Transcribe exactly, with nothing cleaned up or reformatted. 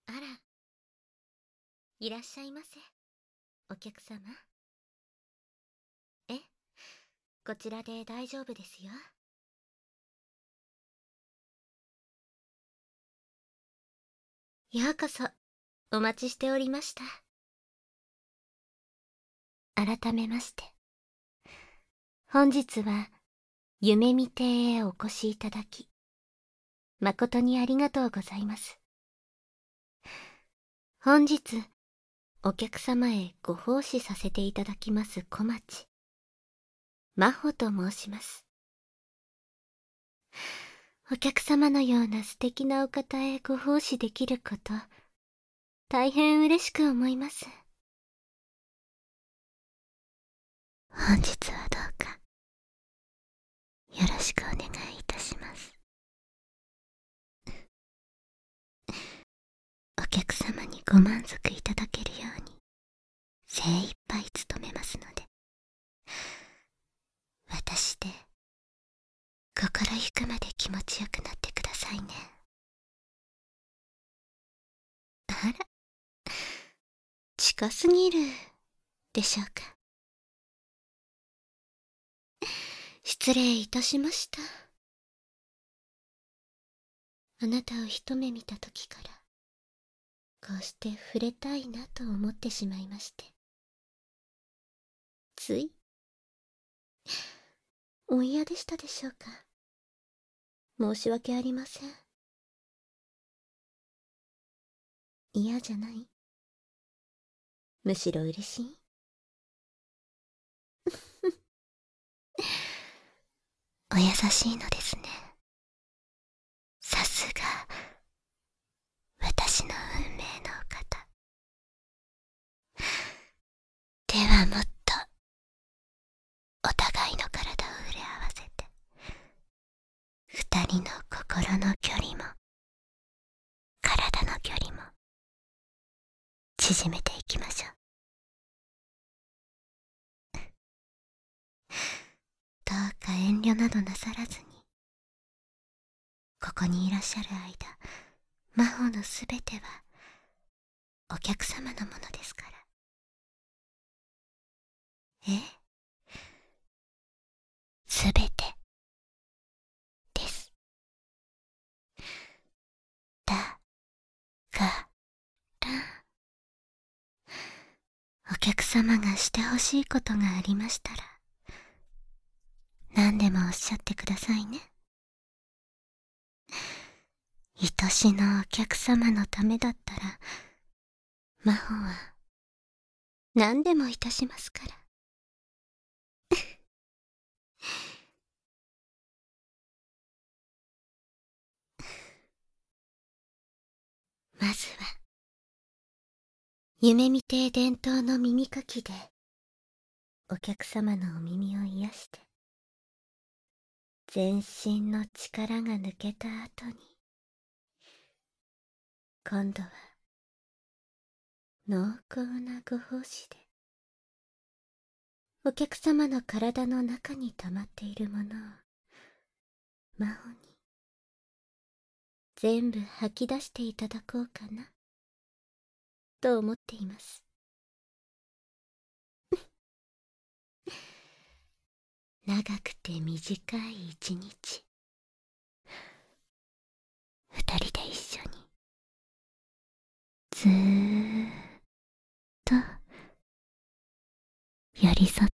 あら、いらっしゃいませ、お客様。え、こちらで大丈夫ですよ。ようこそ、お待ちしておりました。改めまして、本日は、夢見亭へお越しいただき、誠にありがとうございます。本日、お客様へご奉仕させていただきます小町、真帆と申します。お客様のような素敵なお方へご奉仕できること、大変嬉しく思います。本日はどうか、よろしくお願いいたします。お客様にご満足いただけるように、精一杯努めますので、私で、心ゆくまで気持ちよくなってくださいね。あら、近すぎる、でしょうか。失礼いたしました。あなたを一目見た時から、こうして触れたいなと思ってしまいまして。つい、お嫌でしたでしょうか。申し訳ありません。嫌じゃない？むしろ嬉しい？お優しいのですね。さすが、私の運命のお方。ではもっと、お互いの体を触れ合わせて、二人の心の距離も、体の距離も、縮めていきましょう。どうか遠慮などなさらずに、ここにいらっしゃる間、魔法のすべては、お客様のものですから。え？すべて、です。だ、が、ら。お客様がしてほしいことがありましたら、何でもおっしゃってくださいね。愛しのお客様のためだったら、魔法は何でもいたしますから。まずは、夢見亭伝統の耳かきで、お客様のお耳を癒して、全身の力が抜けた後に、今度は、濃厚なご奉仕で、お客様の体の中に溜まっているものを、魔法に、全部吐き出していただこうかな、と思っています。長くて短い一日、二人で一緒に、ずーっと、寄り添っ